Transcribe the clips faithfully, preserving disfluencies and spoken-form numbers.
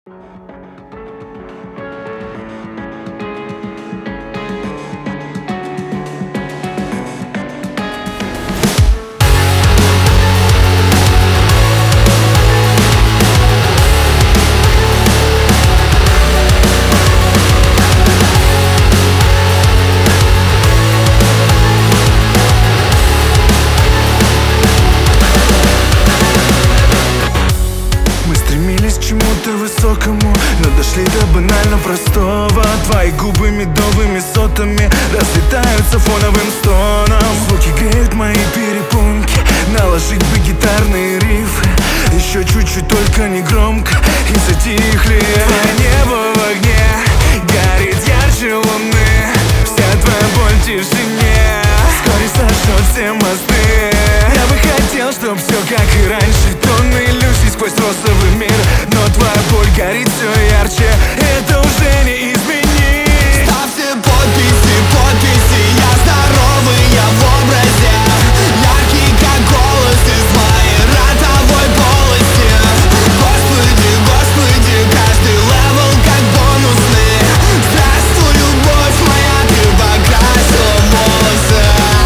Высокому, но дошли до банально простого. Твои губы медовыми сотами разлетаются фоновым стоном. Звуки греют мои перепонки, наложить бы гитарные рифы. Еще чуть-чуть, только не громко, и затихли. Твое небо в огне горит ярче луны. Вся твоя боль в тишине вскоре сожжет все мосты. Я бы хотел, чтоб все как и раньше, тонны иллюзий сквозь розовый мир. Но твоя боль горит все ярче, это уже не изменить. Ставьте подписи, подписи, я здоровый, я в образе. Яркий как голос из моей ротовой полости. Господи, господи, каждый левел как бонусный. Здравствуй, любовь моя, ты покрасила волосы.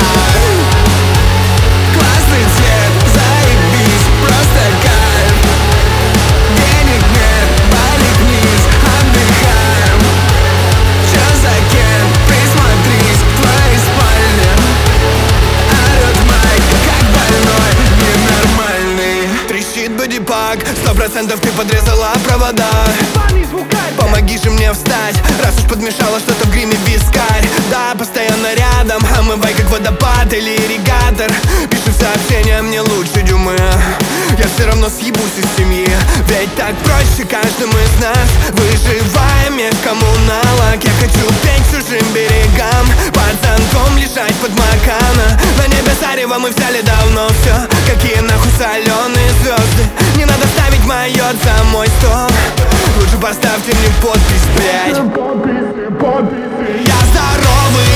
Классный цвет, заебись, просто кайф. Денег нет, валик вниз, отдыхаем. Чё за кем, присмотрись в твоей спальне. Орёт майк, как больной, ненормальный. Трещит бодипак, сто процентов ты подрезала провода. Помоги же мне встать, раз уж подмешала что-то в гриме вискарь. Да, постоянно рядом, омывай как водопад или ирригатор. Пиши сообщения, мне лучше дюймы. Я все равно съебусь из семьи, ведь так проще каждому из нас. Выживаем меж коммуналок. Я хочу петь чужим берегам, под зонтом лежать под макана. На небе зарево мы взяли давно все. Какие нахуй соленые звезды. Не надо ставить майот за мой стол. Лучше поставьте мне подпись, блядь. Я здоровый,